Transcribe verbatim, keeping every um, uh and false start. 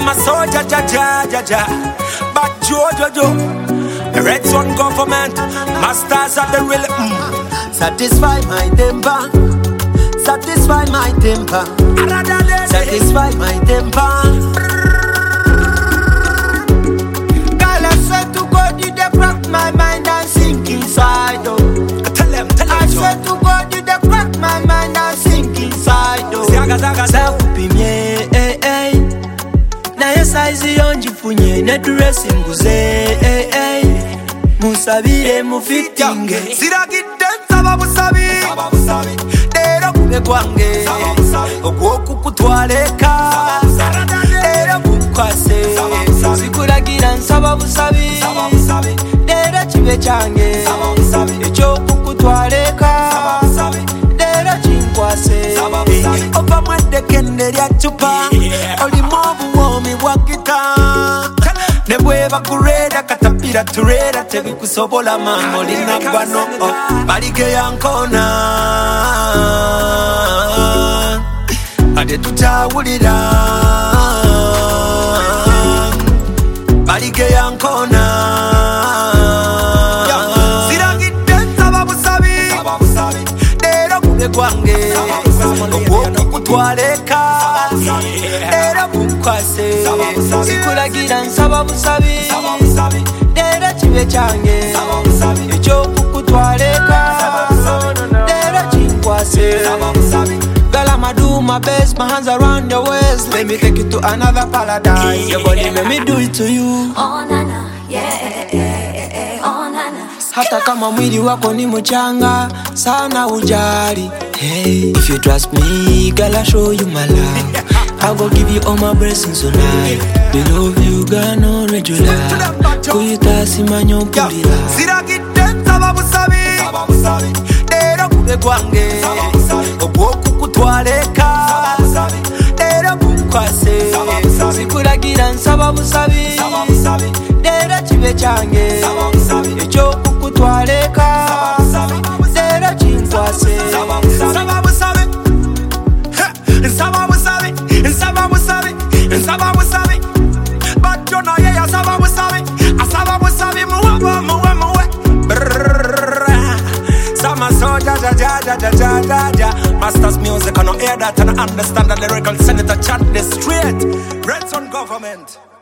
Some a soldier, ja, ja, ja, ja. But Jojo, jo, the Red Sun government, masters of the real. Mm. Satisfy my temper, satisfy my temper, satisfy my temper. Girl, I swear to God, you dey crack my mind and sink inside. Oh, Tell them, tell them, I swear to God, you dey crack my mind and sink inside. Oh, Zaga, zaga, zaga. Sakupimye, eh, eh. Na yesaizi yonjifunye neduresi nguze, eh, eh. Musabire mufitinge Siragidde nsaba busabi, Lero kube kwange Okukutwaleka Lero kukwase Sikulagira nsaba busabi, Lero kibe kyange Ekyokukutwaleka Lero kinkwase Ova mweddekende lya chupa Olimu obuwoomi bwa gita Ne bweba kureda katapira tureda tebikusobola mango lina gwano balike yankona ade tutawulira balike yankona siragidde nsaba busabi lero kube kwange okukutwaleka lero kukwase sikulagira nsaba busabi lero kibe kyange ekyokukutwaleka lero kinkwase. Girl, I'ma do my best, my hands around your waist. Let me take you to another paradise. Your body, let me do it to you. Oh nana, yeah, yeah, yeah, oh nana. Hata kama mwili wako ni mchanga sana ujali. Hey, if you trust me, girl, I'll show you my love. I go give you all my blessings tonight. The love you got no regular. Kuyita simanyo pulila. Siragidde nsaba busabi, lero kube kwange okukutwaleka lero kukwase Sikulagira nsaba busabi, lero kibe kyange ekyokukutwaleka lero kinkwase. Nsaba busabi, nsaba busabi, nsaba busabi, nsaba busabi. Badjo na ye asaba busabi, asaba busabi muwe muwe muwe. Sama soja ja ja ja ja ja ja ja. Masters music, I no hear that and I understand the lyrical senator chant this straight. Red Sun government.